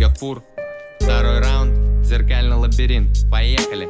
Гафур. Второй раунд, зеркальный лабиринт. Поехали.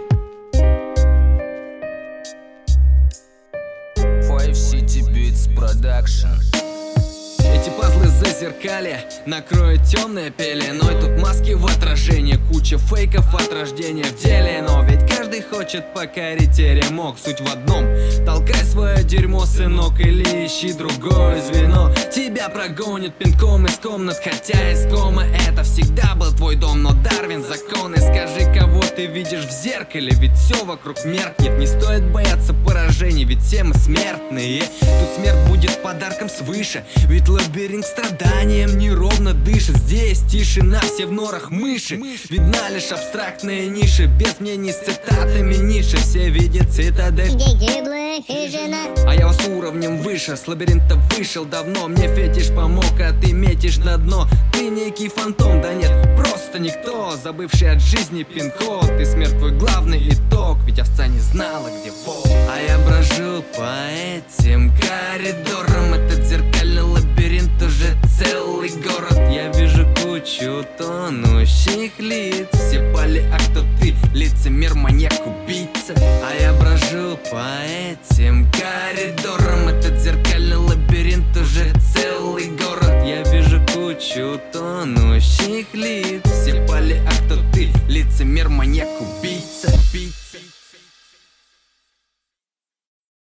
Five City Beats Production. Эти пазлы зазеркалья накроют темной пеленой. Тут маски в отражении, куча фейков от рождения в деле. Но ведь каждый хочет покорить теремок. Суть в одном: толкай свое дерьмо, сынок, или ищи другое звено. Тебя прогонят пинком из комнат, хотя искомо это всегда был твой дом. Но Дарвин закон, и скажи, кого ты видишь в зеркале. Ведь все вокруг меркнет, не стоит бояться поражений, ведь все мы смертные. Тут смерть будет подарком свыше, ведь лабиринт страданием неровно дышит. Здесь тишина, все в норах мыши. Видна лишь абстрактная ниша, без мнений с цитатами Ницше. Все видят цитадель, где гиблая хижина. а я вас уровнем выше, с лабиринта вышел давно. Мне фетиш помог, а ты метишь на дно. Ты некий фантом, да нет, просто никто, забывший от жизни пин-код. И смерть твой главный итог, ведь овца не знала, где волк. А я брожу по этим коридорам, этот зеркальный лабиринт уже целый город. Я вижу кучу тонущих лиц, все пали, а кто ты? Лицемер, маньяк, убийца. А я брожу по этим коридорам, этот зеркальный лабиринт уже целый город. Я вижу кучу тонущих лиц, все пали, а кто ты? Лицемер, маньяк, убийца.